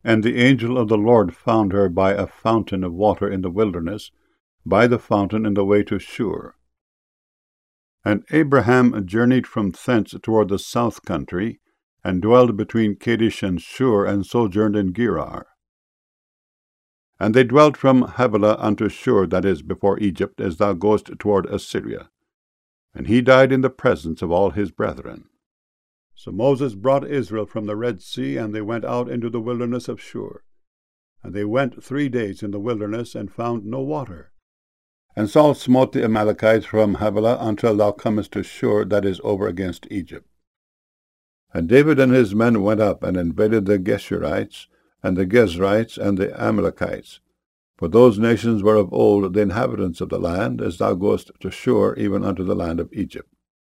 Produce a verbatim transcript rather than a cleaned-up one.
And the angel of the Lord found her by a fountain of water in the wilderness, by the fountain in the way to Shur. And Abraham journeyed from thence toward the south country, and dwelled between Kadesh and Shur, and sojourned in Gerar. And they dwelt from Havilah unto Shur, that is, before Egypt, as thou goest toward Assyria. And he died in the presence of all his brethren. So Moses brought Israel from the Red Sea, and they went out into the wilderness of Shur. And they went three days in the wilderness, and found no water. And Saul smote the Amalekites from Havilah until thou comest to Shur, that is, over against Egypt. And David and his men went up, and invaded the Geshurites, and the Gezrites, and the Amalekites. For those nations were of old the inhabitants of the land, as thou goest to Shur, even unto the land of Egypt.